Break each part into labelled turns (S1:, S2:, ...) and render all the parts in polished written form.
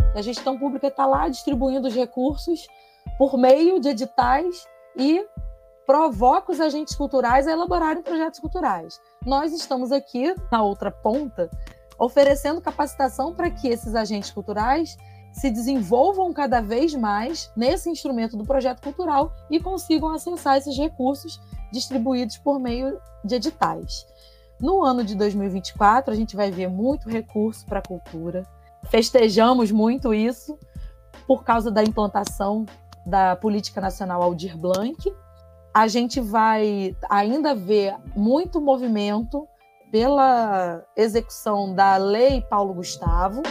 S1: A gestão pública está lá distribuindo os recursos por meio de editais e provoca os agentes culturais a elaborarem projetos culturais. Nós estamos aqui, na outra ponta, oferecendo capacitação para que esses agentes culturais se desenvolvam cada vez mais nesse instrumento do projeto cultural e consigam acessar esses recursos distribuídos por meio de editais. No ano de 2024, a gente vai ver muito recurso para a cultura. Festejamos muito isso por causa da implantação da Política Nacional Aldir Blanc. A gente vai ainda ver muito movimento pela execução da Lei Paulo Gustavo.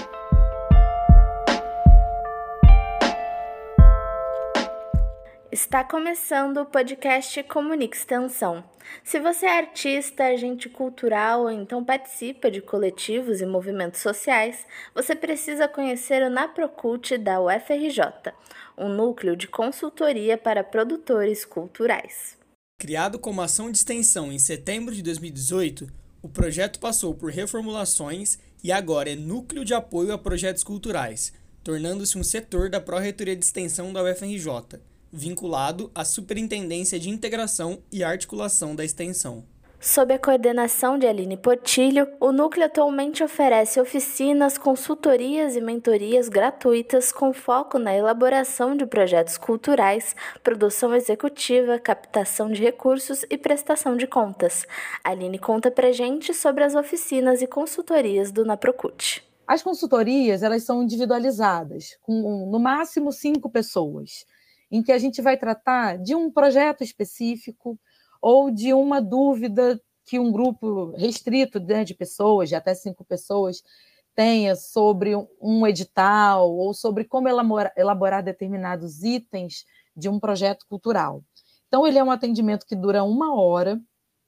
S2: Está começando o podcast Comunica Extensão. Se você é artista, agente cultural ou então participa de coletivos e movimentos sociais, você precisa conhecer o NaProCult da UFRJ, um núcleo de consultoria para produtores culturais.
S3: Criado como ação de extensão em setembro de 2018, o projeto passou por reformulações e agora é núcleo de apoio a projetos culturais, tornando-se um setor da Pró-Reitoria de Extensão da UFRJ, vinculado à Superintendência de Integração e Articulação da Extensão.
S2: Sob a coordenação de Aline Portillo, o núcleo atualmente oferece oficinas, consultorias e mentorias gratuitas com foco na elaboração de projetos culturais, produção executiva, captação de recursos e prestação de contas. A Aline conta pra gente sobre as oficinas e consultorias do NaProCult.
S1: As consultorias, elas são individualizadas, com no máximo 5 pessoas, em que a gente vai tratar de um projeto específico ou de uma dúvida que um grupo restrito, né, de pessoas, de até 5 pessoas, tenha sobre um edital ou sobre como elaborar determinados itens de um projeto cultural. Então, ele é um atendimento que dura 1 hora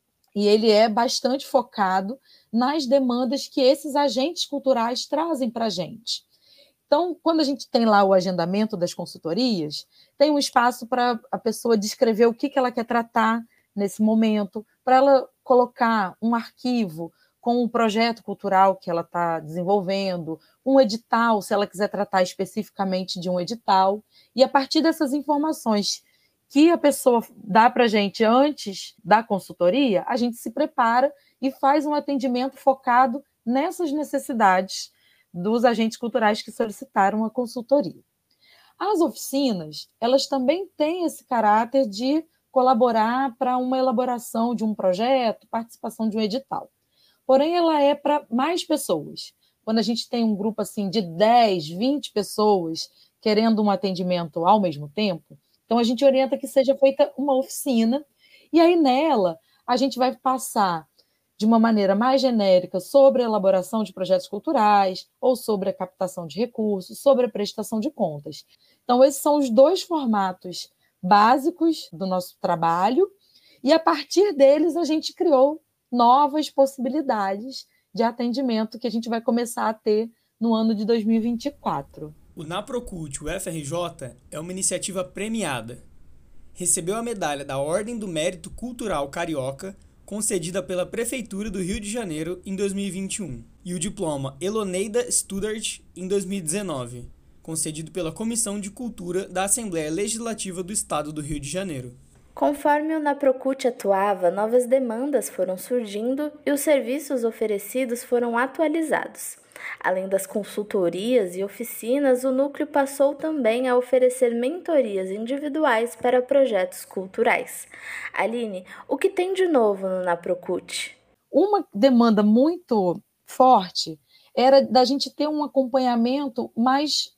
S1: e ele é bastante focado nas demandas que esses agentes culturais trazem para a gente. Então, quando a gente tem lá o agendamento das consultorias, tem um espaço para a pessoa descrever o que ela quer tratar nesse momento, para ela colocar um arquivo com o projeto cultural que ela está desenvolvendo, um edital, se ela quiser tratar especificamente de um edital, e a partir dessas informações que a pessoa dá para a gente antes da consultoria, a gente se prepara e faz um atendimento focado nessas necessidades dos agentes culturais que solicitaram a consultoria. As oficinas, elas também têm esse caráter de colaborar para uma elaboração de um projeto, participação de um edital. Porém, ela é para mais pessoas. Quando a gente tem um grupo assim de 10, 20 pessoas querendo um atendimento ao mesmo tempo, então a gente orienta que seja feita uma oficina, e aí nela a gente vai passar de uma maneira mais genérica sobre a elaboração de projetos culturais ou sobre a captação de recursos, sobre a prestação de contas. Então, esses são os 2 formatos básicos do nosso trabalho, e a partir deles a gente criou novas possibilidades de atendimento que a gente vai começar a ter no ano de 2024.
S3: O NaProCult UFRJ é uma iniciativa premiada. Recebeu a medalha da Ordem do Mérito Cultural Carioca, concedida pela Prefeitura do Rio de Janeiro em 2021, e o diploma Eloneida Studart em 2019, concedido pela Comissão de Cultura da Assembleia Legislativa do Estado do Rio de Janeiro.
S2: Conforme o NaProCult atuava, novas demandas foram surgindo e os serviços oferecidos foram atualizados. Além das consultorias e oficinas, o núcleo passou também a oferecer mentorias individuais para projetos culturais. Aline, o que tem de novo no NaProCult?
S1: Uma demanda muito forte era da gente ter um acompanhamento mais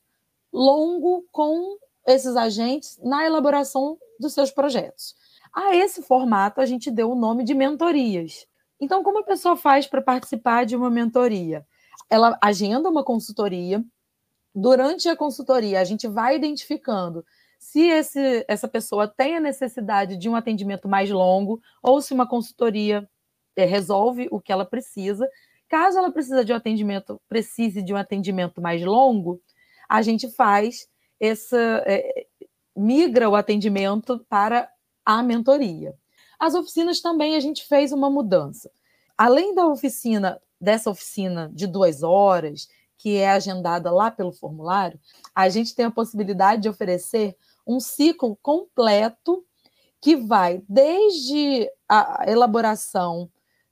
S1: longo com esses agentes na elaboração dos seus projetos. A esse formato, a gente deu o nome de mentorias. Então, como a pessoa faz para participar de uma mentoria? Ela agenda uma consultoria. Durante a consultoria, a gente vai identificando se essa pessoa tem a necessidade de um atendimento mais longo ou se uma consultoria resolve o que ela precisa. Caso ela precise de um atendimento mais longo, a gente migra o atendimento para a mentoria. As oficinas também a gente fez uma mudança. Além dessa oficina de 2 horas, que é agendada lá pelo formulário, a gente tem a possibilidade de oferecer um ciclo completo que vai desde a elaboração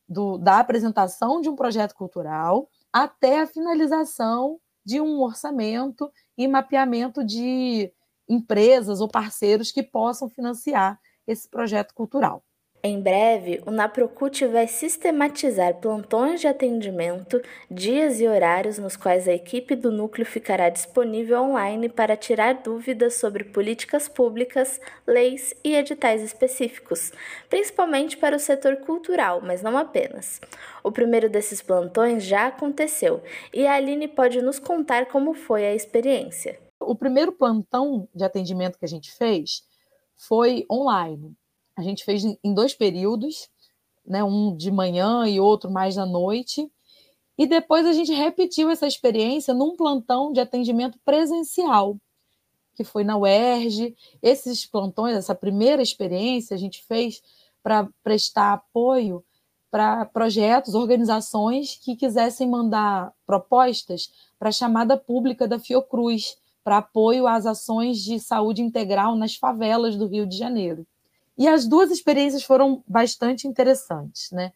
S1: da apresentação de um projeto cultural até a finalização de um orçamento e mapeamento de empresas ou parceiros que possam financiar esse projeto cultural.
S2: Em breve, o NAPROCULT vai sistematizar plantões de atendimento, dias e horários nos quais a equipe do núcleo ficará disponível online para tirar dúvidas sobre políticas públicas, leis e editais específicos, principalmente para o setor cultural, mas não apenas. O primeiro desses plantões já aconteceu e a Aline pode nos contar como foi a experiência.
S1: O primeiro plantão de atendimento que a gente fez foi online. A gente fez em 2 períodos, né, um de manhã e outro mais à noite, e depois a gente repetiu essa experiência num plantão de atendimento presencial, que foi na UERJ. Esses plantões, essa primeira experiência, a gente fez para prestar apoio para projetos, organizações que quisessem mandar propostas para a chamada pública da Fiocruz, para apoio às ações de saúde integral nas favelas do Rio de Janeiro. E as 2 experiências foram bastante interessantes, né?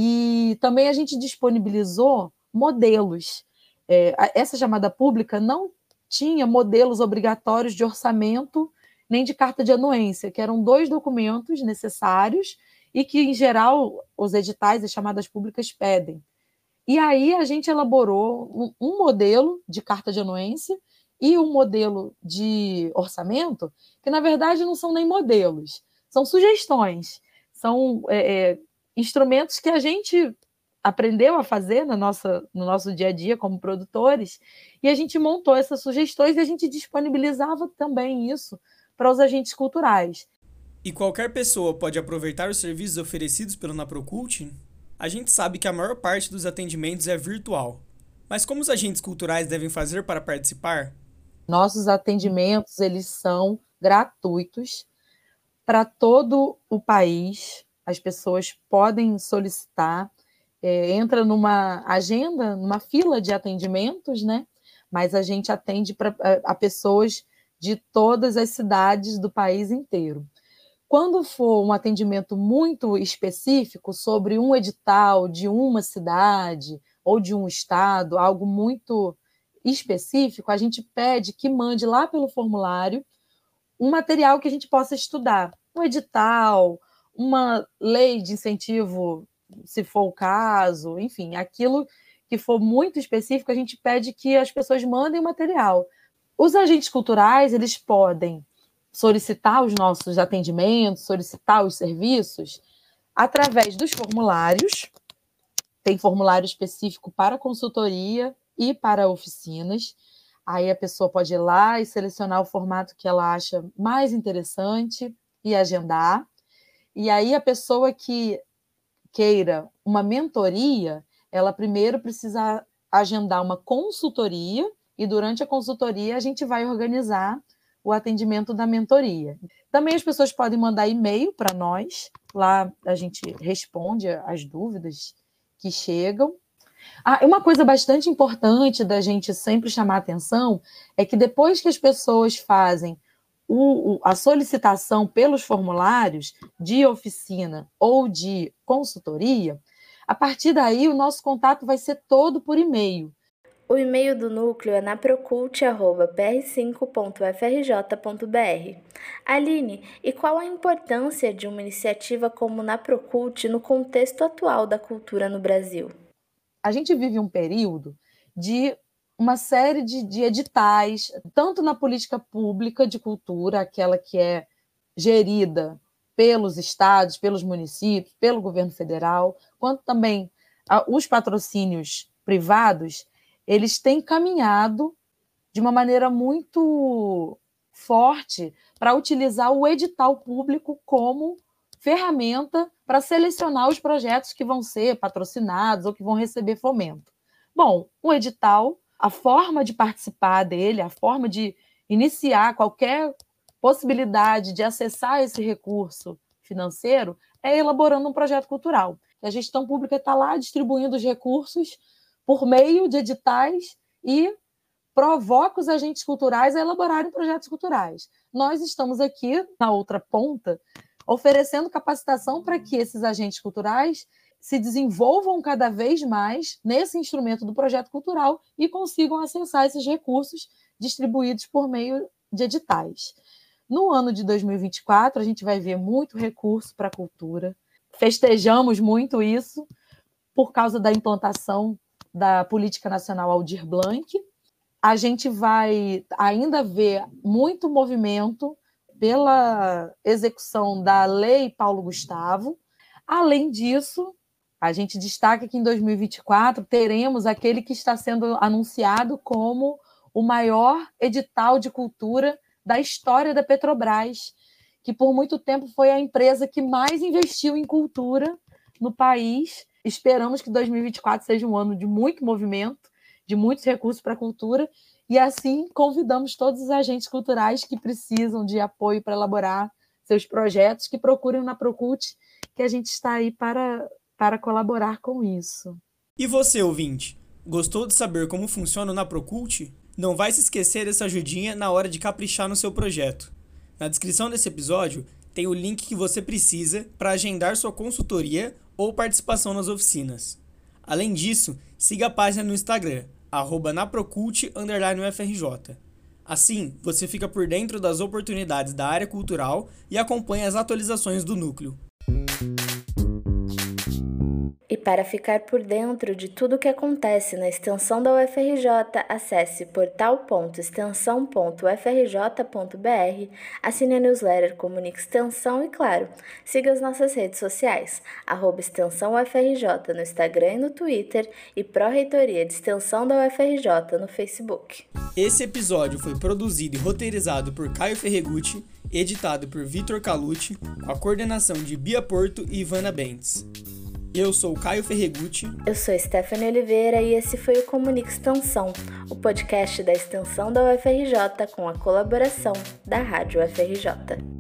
S1: E também a gente disponibilizou modelos. Essa chamada pública não tinha modelos obrigatórios de orçamento nem de carta de anuência, que eram 2 documentos necessários e que, em geral, os editais e chamadas públicas pedem. E aí a gente elaborou um modelo de carta de anuência e um modelo de orçamento, que, na verdade, não são nem modelos, são sugestões, são instrumentos que a gente aprendeu a fazer no nosso dia a dia como produtores, e a gente montou essas sugestões e a gente disponibilizava também isso para os agentes culturais.
S3: E qualquer pessoa pode aproveitar os serviços oferecidos pelo NAPROCULT? A gente sabe que a maior parte dos atendimentos é virtual, mas como os agentes culturais devem fazer para participar?
S1: Nossos atendimentos, eles são gratuitos para todo o país. As pessoas podem solicitar, entra numa agenda, numa fila de atendimentos, né? Mas a gente atende a pessoas de todas as cidades do país inteiro. Quando for um atendimento muito específico sobre um edital de uma cidade ou de um estado, algo muito específico, a gente pede que mande lá pelo formulário um material que a gente possa estudar, um edital, uma lei de incentivo, se for o caso, enfim, aquilo que for muito específico, a gente pede que as pessoas mandem o material. Os agentes culturais, eles podem solicitar os nossos atendimentos, solicitar os serviços através dos formulários. Tem formulário específico para consultoria e para oficinas. Aí a pessoa pode ir lá e selecionar o formato que ela acha mais interessante e agendar. E aí a pessoa que queira uma mentoria, ela primeiro precisa agendar uma consultoria e durante a consultoria a gente vai organizar o atendimento da mentoria. Também as pessoas podem mandar e-mail para nós, lá a gente responde as dúvidas que chegam. Uma coisa bastante importante da gente sempre chamar a atenção é que depois que as pessoas fazem a solicitação pelos formulários de oficina ou de consultoria, a partir daí o nosso contato vai ser todo por e-mail.
S2: O e-mail do núcleo é naprocult@pr5.frj.br. Aline, e qual a importância de uma iniciativa como o NAPROCULT no contexto atual da cultura no Brasil?
S1: A gente vive um período de uma série de editais, tanto na política pública de cultura, aquela que é gerida pelos estados, pelos municípios, pelo governo federal, quanto também os patrocínios privados, eles têm caminhado de uma maneira muito forte para utilizar o edital público como ferramenta para selecionar os projetos que vão ser patrocinados ou que vão receber fomento. Bom, o edital, a forma de participar dele, a forma de iniciar qualquer possibilidade de acessar esse recurso financeiro é elaborando um projeto cultural. A gestão pública está lá distribuindo os recursos por meio de editais e provoca os agentes culturais a elaborarem projetos culturais. Nós estamos aqui, na outra ponta, oferecendo capacitação para que esses agentes culturais se desenvolvam cada vez mais nesse instrumento do projeto cultural e consigam acessar esses recursos distribuídos por meio de editais. No ano de 2024, a gente vai ver muito recurso para a cultura. Festejamos muito isso por causa da implantação da Política Nacional Aldir Blanc. A gente vai ainda ver muito movimento pela execução da Lei Paulo Gustavo. Além disso, a gente destaca que em 2024 teremos aquele que está sendo anunciado como o maior edital de cultura da história da Petrobras, que por muito tempo foi a empresa que mais investiu em cultura no país. Esperamos que 2024 seja um ano de muito movimento, de muitos recursos para a cultura, e assim convidamos todos os agentes culturais que precisam de apoio para elaborar seus projetos, que procurem na Procult, que a gente está aí para colaborar com isso.
S3: E você, ouvinte, gostou de saber como funciona o Na Procult? Não vai se esquecer dessa ajudinha na hora de caprichar no seu projeto. Na descrição desse episódio tem o link que você precisa para agendar sua consultoria ou participação nas oficinas. Além disso, siga a página no Instagram, @naprocult_UFRJ. Assim, você fica por dentro das oportunidades da área cultural e acompanha as atualizações do núcleo.
S2: E para ficar por dentro de tudo o que acontece na extensão da UFRJ, acesse portal.extensão.ufrj.br, assine a newsletter, comunique extensão e, claro, siga as nossas redes sociais, @extensãoufrj no Instagram e no Twitter e Pró-Reitoria de Extensão da UFRJ no Facebook.
S3: Esse episódio foi produzido e roteirizado por Caio Ferregutti, editado por Vitor Calucci, com a coordenação de Bia Porto e Ivana Bentes. Eu sou o Caio Ferregutti.
S2: Eu sou Stephanie Oliveira e esse foi o Comunique Extensão, o podcast da extensão da UFRJ com a colaboração da Rádio UFRJ.